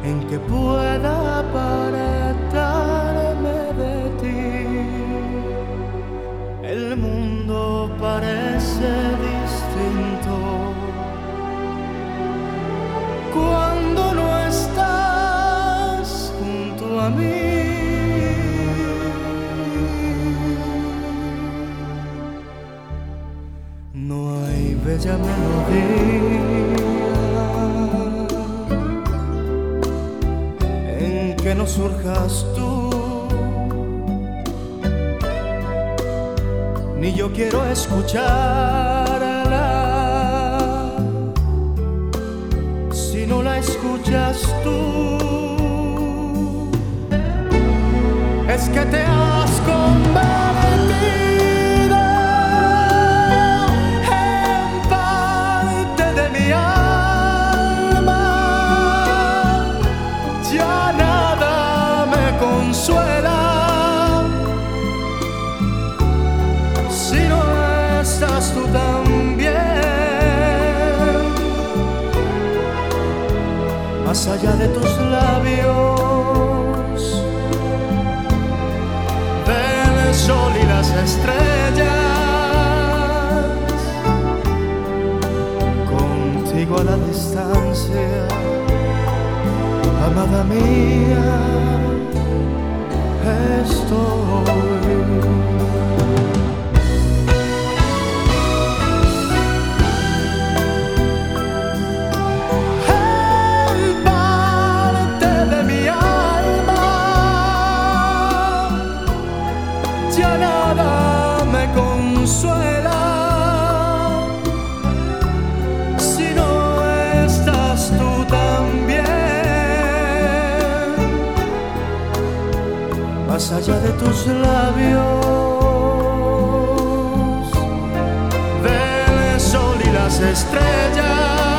en que pueda apartarme de ti. El mundo parece distinto cuando no estás junto a mí. No hay bella melodía en que no surjas tú, ni yo quiero escucharla si no la escuchas tú. Es que te has convertido en parte de mi alma. Ya nada me consuela si no estás tú también. Más allá de tus labios, del sol y las estrellas, contigo a la distancia, amada mía, estoy. Ya nada me consuela si no estás tú también. Más allá de tus labios, del sol y las estrellas,